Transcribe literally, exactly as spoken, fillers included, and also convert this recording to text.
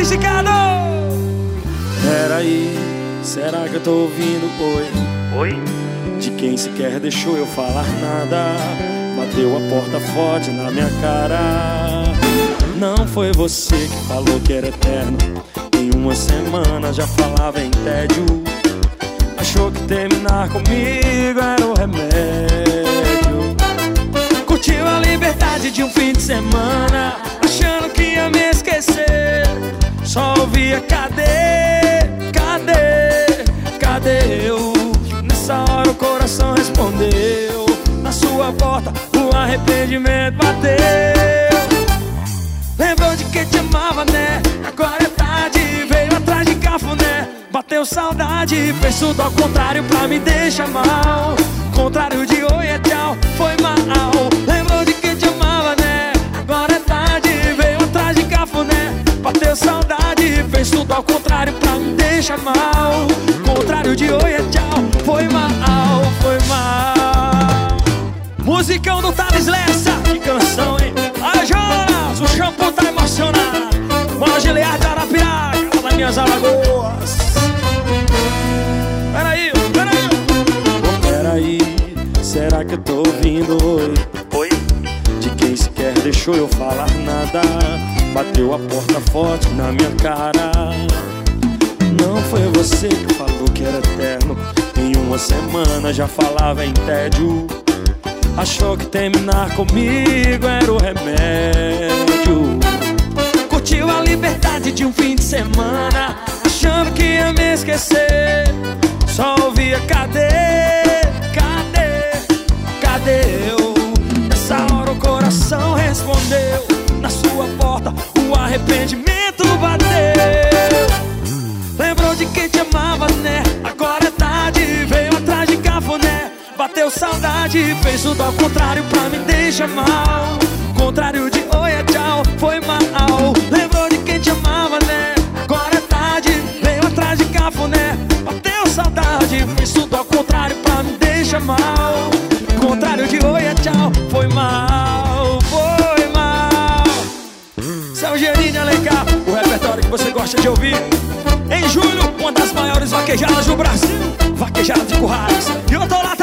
Esticado. Peraí, será que eu tô ouvindo oi? Oi? De quem sequer deixou eu falar nada, bateu a porta forte na minha cara. Não foi você que falou que era eterno, em uma semana já falava em tédio. Achou que terminar comigo era o remédio. Curtiu a liberdade de um fim de semana, achando que ia me esquecer. Só ouvia cadê, cadê, cadê eu? Nessa hora o coração respondeu. Na sua porta o arrependimento bateu. Lembrou de que te amava, né? Agora é tarde, veio atrás de cafuné. Bateu saudade, fez tudo ao contrário pra me deixar mal. Contrário de oi é tchau, foi mal. Lembrou de que te amava, né? Agora é tarde, veio atrás de cafuné. Bateu saudade, fez tudo ao contrário pra me deixar mal. Contrário de oi é tchau, foi mal, foi mal. Musicão do Thales Lessa, que canção, hein? Ai, Jonas, o shampoo tá emocionado. Mano, Gilead de Arapiraca, lá das minhas Alagoas. Peraí, peraí. Oh, peraí, será que eu tô ouvindo oi? Oi? De quem sequer deixou eu falar nada, bateu a porta forte na minha cara. Não foi você que falou que era eterno, em uma semana já falava em tédio. Achou que terminar comigo era o remédio. Curtiu a liberdade de um fim de semana, achando que ia me esquecer. Só ouvia cadê, cadê, cadê eu? Nessa hora o coração respondeu. Na sua porta o arrependimento bateu. Lembrou de quem te amava, né? Agora é tarde, veio atrás de cafuné. Bateu saudade, fez tudo ao contrário pra me deixar mal. Contrário de oi é tchau, foi mal. Lembrou de quem te amava, né? Agora é tarde, veio atrás de cafuné. Bateu saudade, fez tudo ao contrário pra me deixar mal. Contrário de oi é tchau, foi mal, foi mal. Seu Gerinho de Alencar, o repertório que você gosta de ouvir. Em julho, uma das maiores vaquejadas do Brasil, vaquejada de Currais. E eu tô lá